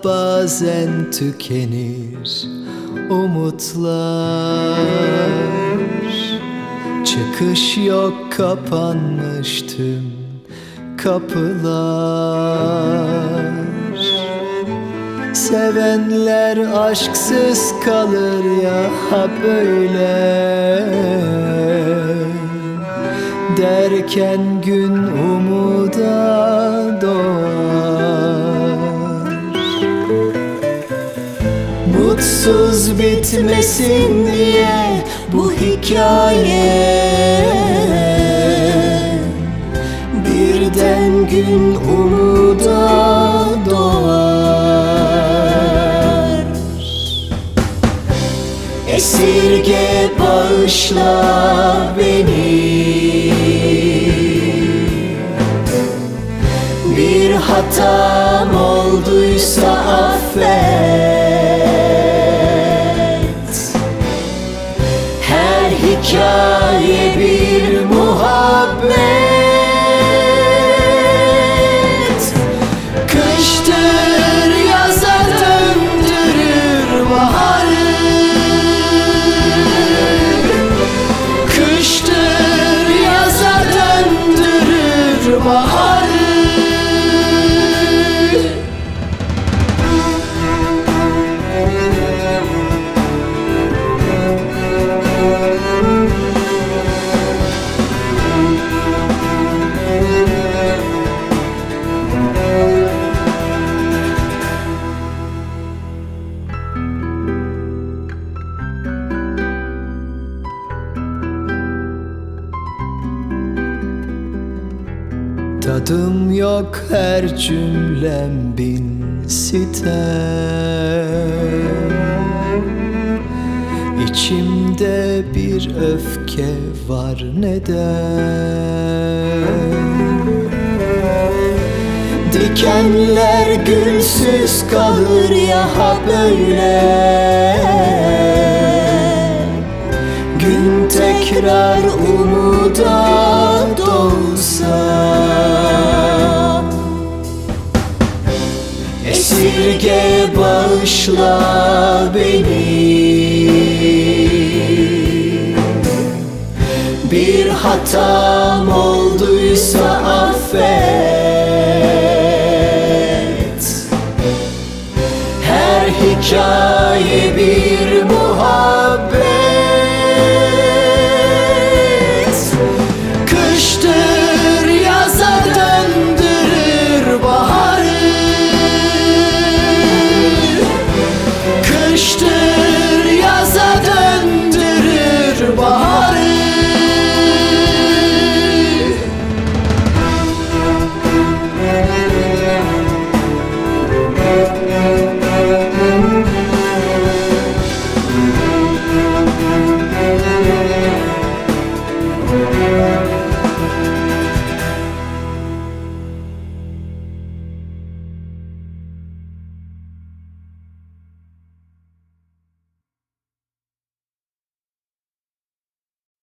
bazen tükenir umutlar. Çıkış yok, kapanmış tüm kapılar. Sevenler aşksız kalır ya, ha böyle. Derken gün umuda doğar. Mutsuz bitmesin diye bu hikaye, birden gün umuda doğar. Esirge, bağışla beni, bir hatam olduysa affet. Her hikaye bir muhabbet. Kıştır yaza döndürür baharı. Kıştır yaza döndürür baharı. Tadım yok, her cümlem bin sitem. İçimde bir öfke var, neden? Dikenler gülsüz kalır ya, ha böyle. Gün tekrar umuda doğsa. Esirge, bağışla beni, bir hatam olduysa affet. Her hikaye bir